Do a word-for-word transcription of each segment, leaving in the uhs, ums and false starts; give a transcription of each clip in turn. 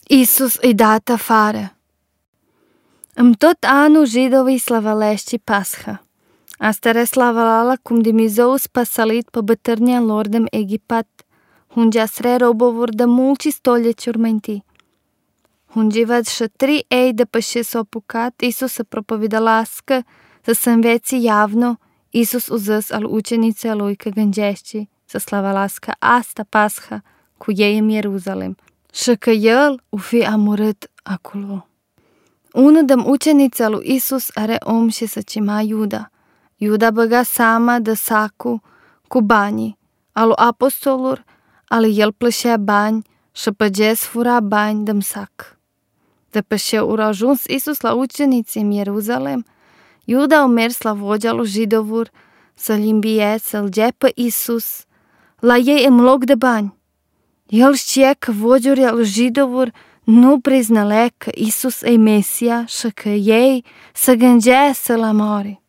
Isus îi dat afară. În tot anul židovii slavălești Pasha. Asta reslavala cum Dumnezeu spasalit pe bătărnia lor din Egipat, hunde asre robovur de mulți stoleci urmenti. Hunde văd și trei ei de păși s-au apucat, Isus să propovădească, să se înveți javno, Isus uzăs al uceniței lui că gândește să slavălească asta Pasha cu ei în Ierusalim și că el o fi amurât acolo. Unul din uceniții lui Isus are om și se chema Iuda. Iuda băga seama de sacul cu banii al apostolilor, ale el plășea bani și păgesc fura bani din sac. După ce au ajuns Isus la uceniții în Ierusalim, Iuda a mers la vocea lui židovur să-l îmbie, să-l dea pe Isus la ei în loc de bani. El știa că vocea lui židovur nu priznale că Isus e Mesia și că ei se gândea să la moare.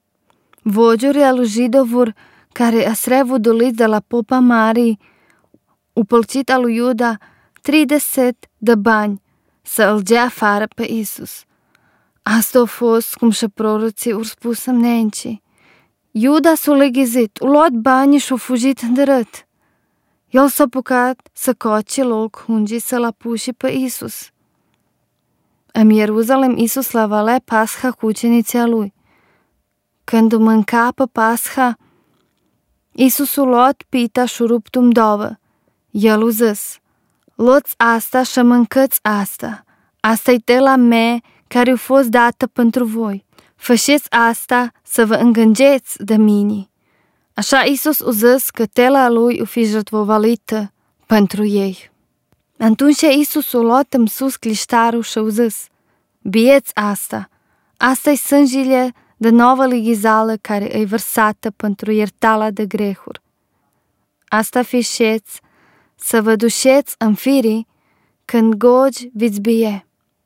Vocea lui židovur care a srevudulit de la popa Marii, u pălcit al lui Iuda treizeci de bani să îl dea afară pe Isus. Asta a fost cum și proroții au spus în nenci. Iuda s-a leghizit, a luat banii și a fugit îndărât. El s-a apucat să coace loc unde să-l apuși pe Isus. În Ierusalim Isus la valea Pasha cu uceniția lui. Când mânca pe Pasha, Isus a luat pita și a rupt-o două. El a zis, luați asta și mâncați asta. Asta-i tela mea care a fost dată pentru voi. Făceți asta să vă îngângeți de mine. Așa Isus a zis că tela lui o fi jertvovalită pentru ei. Atunci Isus a luat în sus cliștarul și a zis, bieți asta, asta-i sângele de nouă legizală care e vărsată pentru iertala de grehuri. Asta fișeți să vă duceți în firii când gogi viți bie.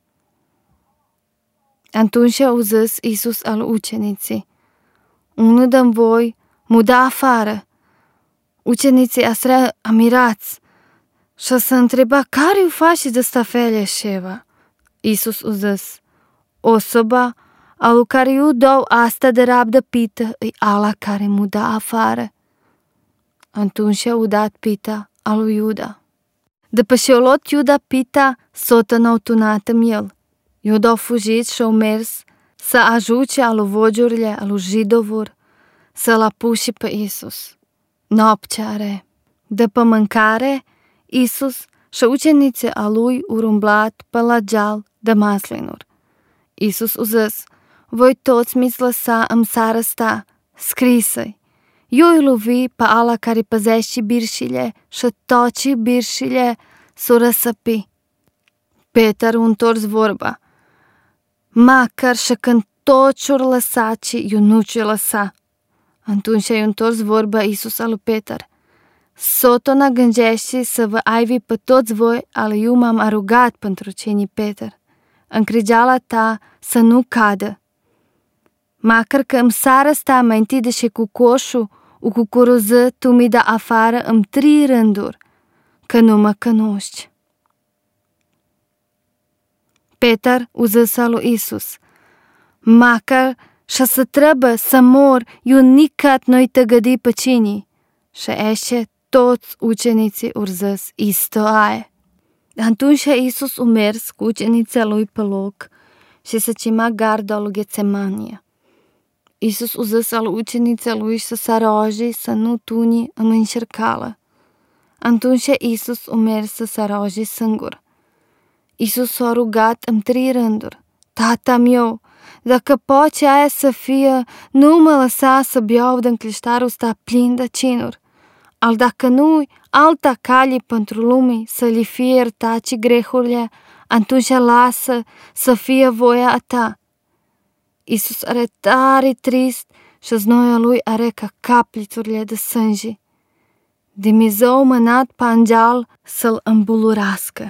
Atunci a zis Isus al uceniții, unul din voi mu da afară. Uceniții asrea amirați și se întreba care o face de sta fel așa. Isus a zis, osoba alu care eu dau asta de rabdă pită e ala care mu da afară. Atunci a dat pita al lui Iuda. După ce a luat Iuda pita, Satan a tunat în el. Iuda a fugit și a mers să ajute alu vogiurile alu židovur să-l apuși pe Isus. Noaptea are. După mâncare, Isus și uceniții a lui au umblat pe la geal de maslinuri. Isus a zis, voi toți mi-ți lăsa în seara asta, scrisă-i. Eu îi lovi pe ala care păzește birșile și toți birșile s-o răsăpi. Peter a întors vorba, măcar și când toți o lăsaci, eu nu ce lăsa. Atunci i-a întors vorba Isus al lui Peter. Sotona gândește să vă aivi pe toți voi, ale eu m-am arugat pentru cine Peter. Încregeala ta să nu cadă. Măcar că îmi sară sta mai întâi de și cu coșul, u cucuruză tu mi da afară în trei rânduri, că nu mă cunoști. Peter u zis al lui Isus, măcar și să trebuie să mor, eu nicat nu-i te gădi pe cine. Și eșe toți ucenicii ur zis, isto aia. Atunci Isus a mers cu ucenicii lui pe loc și se chema garda lui Ghetsemania. Isus a zis al ucenicii lui să se roage să nu tuni în încercală. Atunci Isus a mers să se roage singur. Isus s-a rugat în trei rânduri. Tata meu, dacă poate aia să fie, nu mă lăsa să beau din cliștarul ăsta plin de cinuri. Al dacă nu-i alta cale pentru lume să li fie iertace grehurile, atunci lasă să fie voia a ta. Isus are tare trist și znoia lui are ca capliturile de sânge. Dumnezeu mânat pe angeal să-l îmbulurască.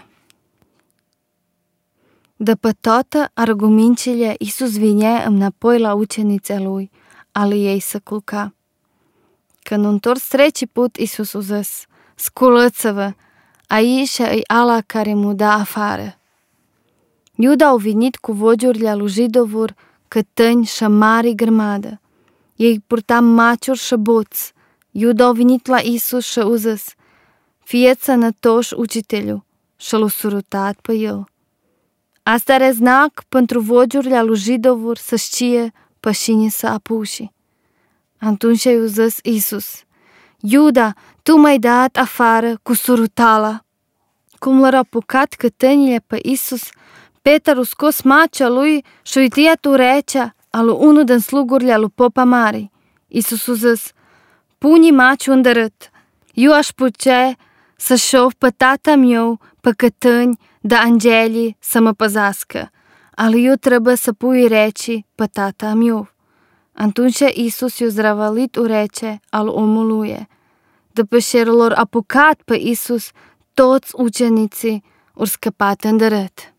După toate argumentele, Isus vinea înapoi la ucenița lui, ale ei să culca. Când a întors trece put, Isus a zis, sculăți-vă, aici e ala care mu da afară. Iuda au venit cu vogiurile lui Jidovur, cătăni și mari grămadă. Ei purta maciuri și boți. Iuda au venit la Isus și au zis: "Fieți sănătoși, učiteliu", și l-au surutat pe el. Asta era znac pentru vogiurile lui Jidovur să știe pe cine să apuși. Atunci i-a zis Isus: "Iuda, tu m-ai dat afară cu surutala." Cum l-au apucat cătănile pe Isus, Peter a scos macea lui și a tăiat urechea a lui unul din slugurile lui Popa Mare. Isus a zis: "Pune maci unde rât. Eu aș putea să șov pe tata meu, pe cătăni, da angelii să mă păzească, ale eu trebuie să pui reci pe tata meu." Atunci Isus i-a zdravălit urechea al omului. După ce l-au apucat pe Isus, toți ucenicii au scăpat în dărât.